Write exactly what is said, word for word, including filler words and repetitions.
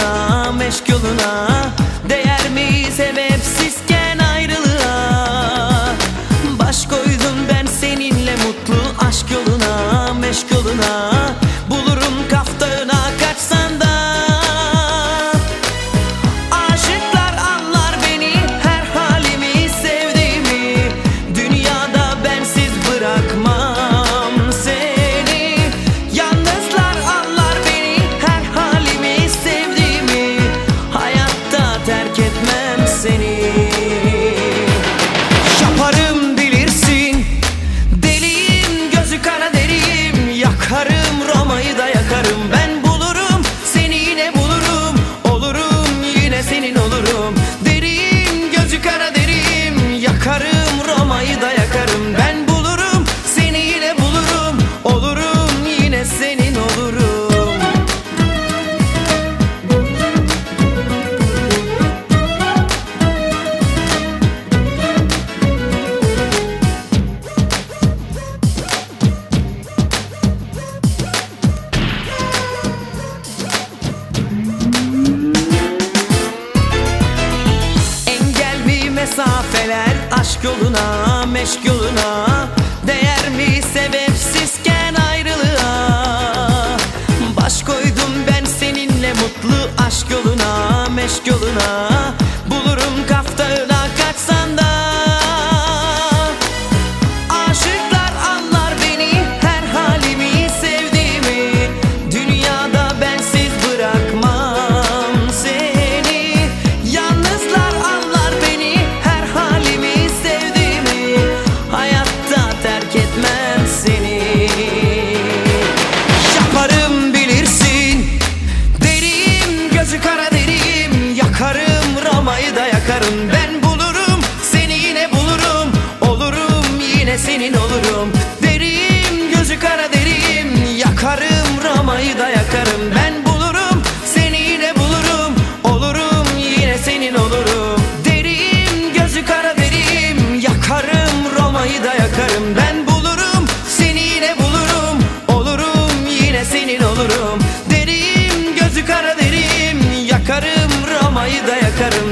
yoluna, meşk yoluna. Değer mi sebepsizken ayrılığa? Baş koydum ben seninle mutlu aşk yoluna, meşk yoluna. Bulurum Kaf Dağı'na kaçsan da. Aşıklar anlar beni, her halimi, sevdiğimi. Dünyada bensiz bırakmam seni. Yalnızlar anlar beni, her halimi, sevdiğimi. Hayatta terk etmem seni. Yaparım bilirsin, deliyim, gözü kara deriyim. Yakarım Roma'yı da yakarım. Ben bulurum seni, yine bulurum. Olurum yine senin olurum. Deriyim, gözü kara deriyim. Yakarım Roma'yı da yakarım. Ben bulurum seni, yine bulurum. Olurum yine senin olurum. Engel mi mesafeler aşk yoluna, meşk yoluna. Değer mi sebepsizken ayrılığa? Baş koydum ben seninle mutlu aşk yoluna, meşk yoluna. Bulurum Kaf Dağı'na kaçsan da. Aşıklar anlar beni, her halimi, sevdiğimi. Dünyada bensiz bırakmam seni. Yalnızlar anlar beni, her halimi, sevdiğimi. Hayatta terk etmem seni. Yaparım bilirsin, deriyim, gözü kara deriyim. Yakarım Roma'yı da yakarım. Ben bulurum seni, yine bulurum. Olurum yine senin olurum. Deriyim, gözü kara deriyim. Yakarım Roma'yı da yakarım. Ben bulurum seni, yine bulurum. Olurum yine senin olurum. Deriyim, gözü kara deriyim. Yakarım Roma'yı da yakarım. Ben bulurum seni, yine bulurum. Olurum yine senin olurum. Deriyim, gözü kara deriyim. Yakarım Roma'yı da yakarım.